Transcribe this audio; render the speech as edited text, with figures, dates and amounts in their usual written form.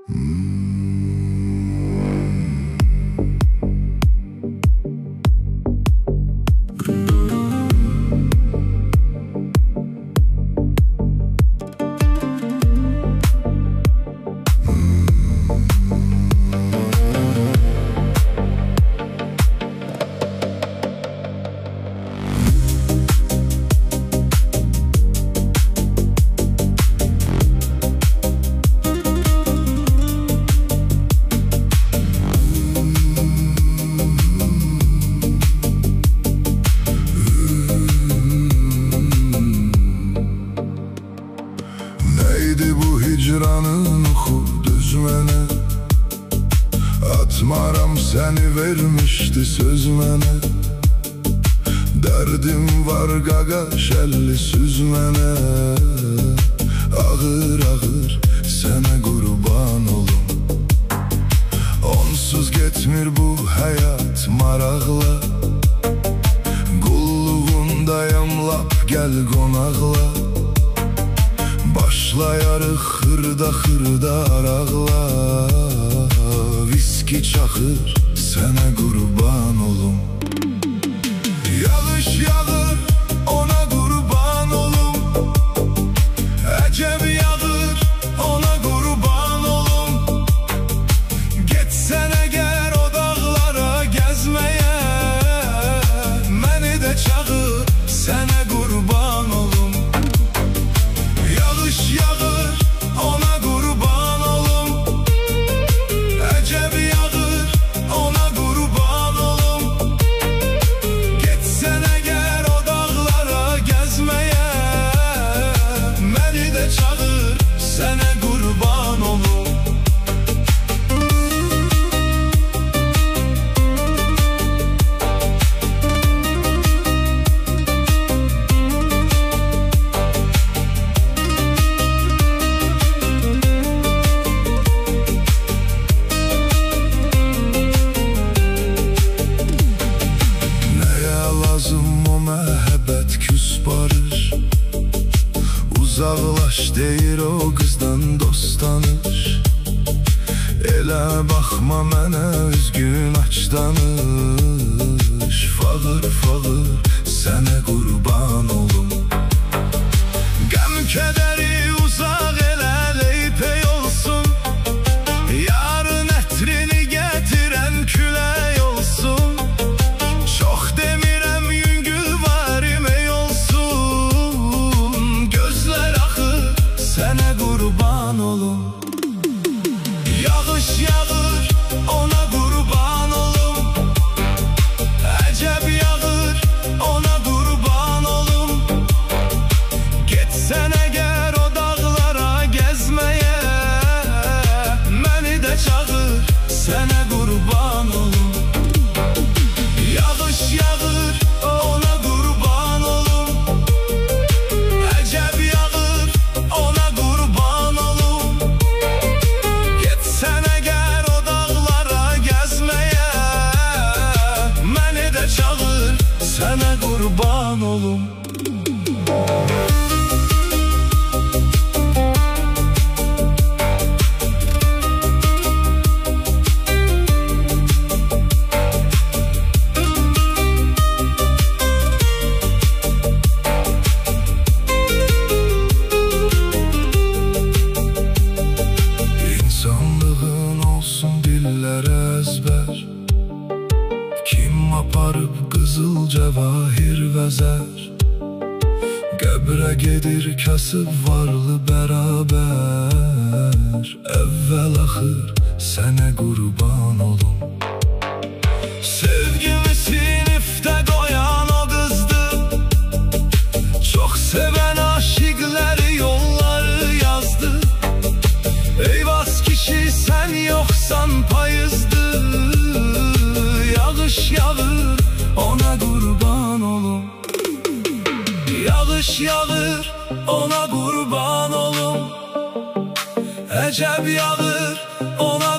Neydi bu hicranın oxu düzmene? Atmaram seni vermişti söz mənə. Derdim var qaqaş əlli süzmene. Ağır ağır sənə qurban olum. Onsuz getmir bu həyat maraqla. Qulluğundayam lap gəl qonaqla. Başlayarıq xırda xırda araqla. Viski çaxır sənə qurban olum. Yağış yağır ona qurban olum. Əcəb yağır ona qurban olum. Getsən əgər o dağlara gəzməyə, məni də çağır sənə qurban olum. Yağış yağır ona qurban olum. Əcəb yağır ona qurban olum. Getsən əgər o dağlara gəzməyə, məni də çağır sənə qurban olum. Uzaqlaş deyir o qızdan dost tanış. Elə baxma mənə üzgün aç danış. Fağır fağır sənə qurban olum. Qəm kədəri uzaq elə leypey olsun. Yarın ətrini gətirən külək olsun. Çox demirəm yüngül var imey olsun. Gözlər axır sənə qurban olum. Yağış yağır ona qurban olum. Əcəb yağır ona qurban olum. Getsən əgər o dağlara gəzməyə, məni də çağır sənə qurban olum. Yağış yağır ona qurban olum. Əcəb yağır ona qurban olum. Getsən əgər o dağlara gəzməyə, məni də çağır sənə qurban olum. İnsanlığın olsun dillərə əzbər. Kim aparıb qızıl cəvahir vəzər. Qəbrə gedir kasıb varlı bərabər. Əvvəl axır sənə qurban olum. Sevgimi sinifdə qoyan o qızdı. Çox sevən aşiqləri yolları yazdı. Eyvaz kişi sən yoxsan payızdı. Yağış yağır ona qurban olum. Yağış yağır ona qurban olum. Əcəb yağır ona